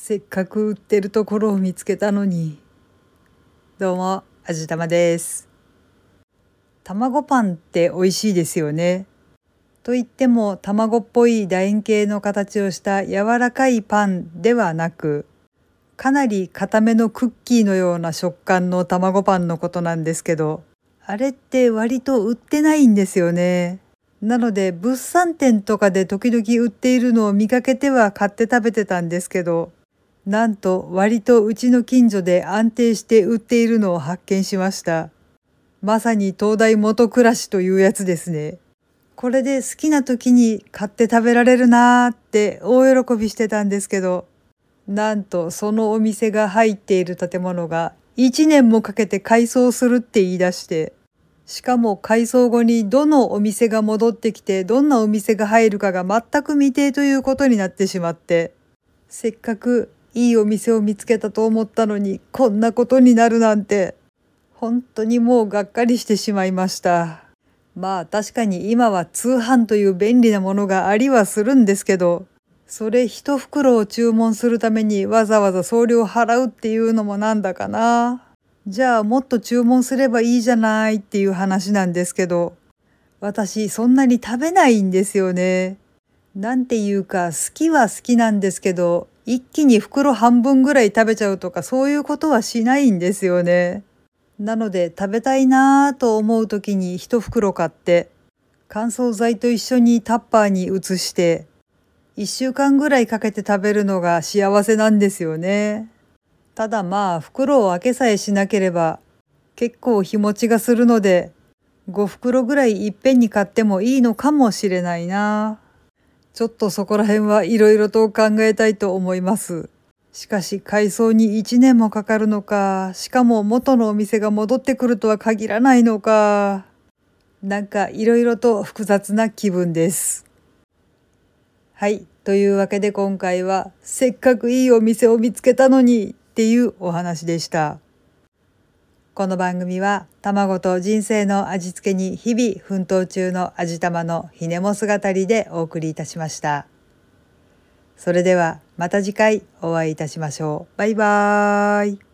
せっかく売ってるところを見つけたのに。どうも、あじたまです。卵パンって美味しいですよね。と言っても卵っぽい楕円形の形をした柔らかいパンではなく、かなり固めのクッキーのような食感の卵パンのことなんですけど、あれって割と売ってないんですよね。なので物産展とかで時々売っているのを見かけては買って食べてたんですけど、なんと割とうちの近所で安定して売っているのを発見しました。まさに東大元暮らしというやつですね。これで好きな時に買って食べられるなーって大喜びしてたんですけど、なんとそのお店が入っている建物が1年もかけて改装するって言い出して、しかも改装後にどのお店が戻ってきてどんなお店が入るかが全く未定ということになってしまって、せっかくいいお店を見つけたと思ったのにこんなことになるなんて、本当にもうがっかりしてしまいました。まあ確かに今は通販という便利なものがありはするんですけど、それ一袋を注文するためにわざわざ送料払うっていうのもなんだかな。じゃあもっと注文すればいいじゃないっていう話なんですけど、私そんなに食べないんですよね。なんていうか好きは好きなんですけど、一気に袋半分ぐらい食べちゃうとかそういうことはしないんですよね。なので食べたいなぁと思う時に一袋買って、乾燥剤と一緒にタッパーに移して、1週間ぐらいかけて食べるのが幸せなんですよね。ただまあ袋を開けさえしなければ結構日持ちがするので、5袋ぐらいいっぺんに買ってもいいのかもしれないな。ちょっとそこら辺はいろいろと考えたいと思います。しかし改装に1年もかかるのか、しかも元のお店が戻ってくるとは限らないのか。なんかいろいろと複雑な気分です。はい。というわけで今回はせっかくいいお店を見つけたのにっていうお話でした。この番組は卵と人生の味付けに日々奮闘中の味玉のひねも姿でお送りいたしました。それではまた次回お会いいたしましょう。バイバーイ。